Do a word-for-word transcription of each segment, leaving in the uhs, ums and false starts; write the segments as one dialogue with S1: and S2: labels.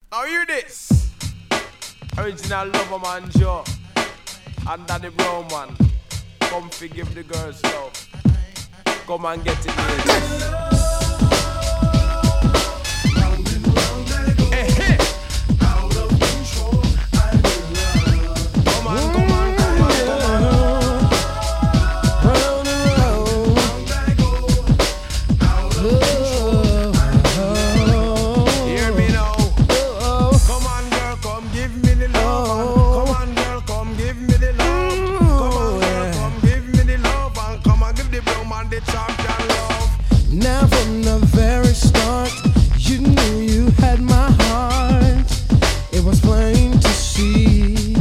S1: Now hear this. Original Lover Man Joe and Danny Brown man. Come forgive the girls love. Come and get it here.
S2: Now from the very start, you knew you had my heart. It was plain to see.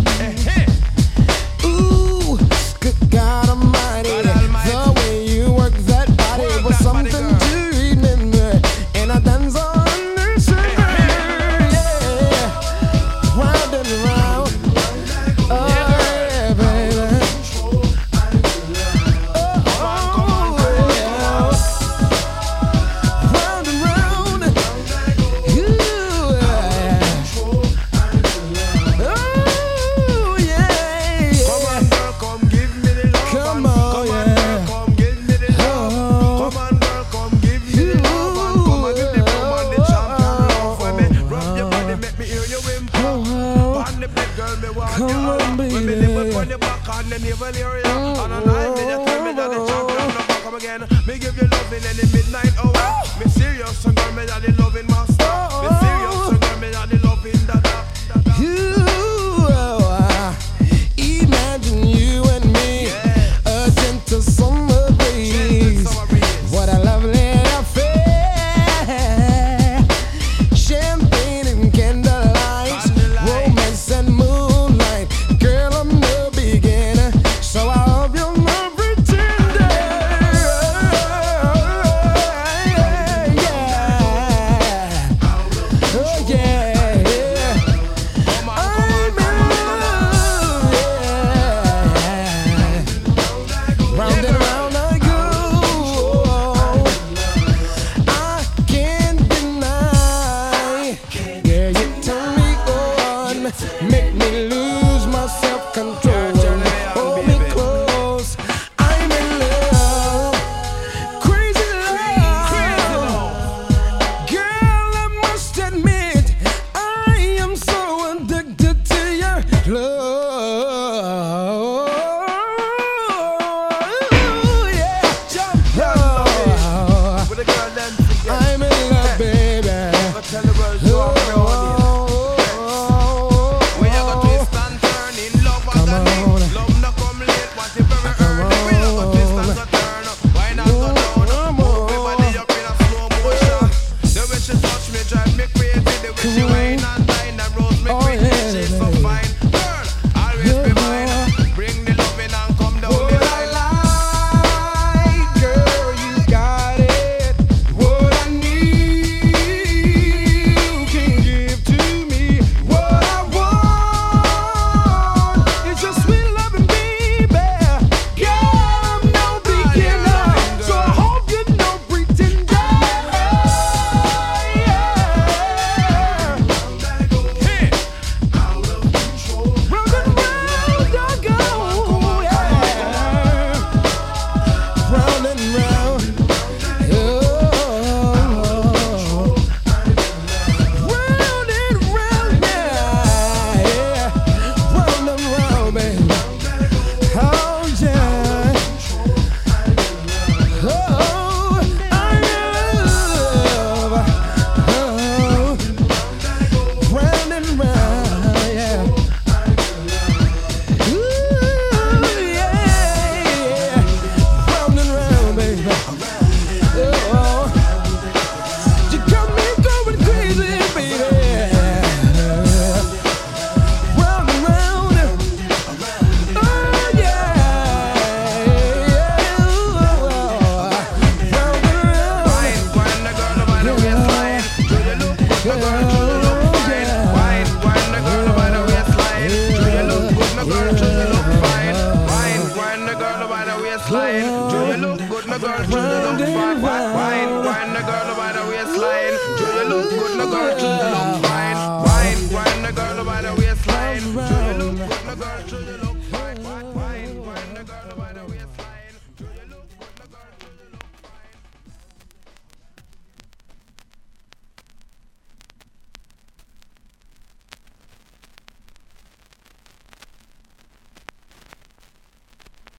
S2: Ooh, good God Almighty, the way you work that body was something to remember. And I dance on the sugar, yeah, round and round. Oh yeah, baby. Come on, baby. When me live on your back and the naval area, and a night me you tell me that the champion no come again. Me give you loving in the midnight hour. Me serious and girl me that the loving master. Me serious and girl me that the loving dada. You, imagine you and me, a gentle summer breeze. What a lovely affair. Champagne and candlelight, romance and moon. Girl, I'm no beginner, so I hope you're not pretender. Yeah, oh yeah, yeah. I'm in love, yeah. Round and round I go. I can't deny. Yeah, you turn me on, make me lose my self-control. Hold me close, I'm in love, crazy love. Girl, I must admit, I am so addicted to your love. Yeah, I'm in love, baby. Cool.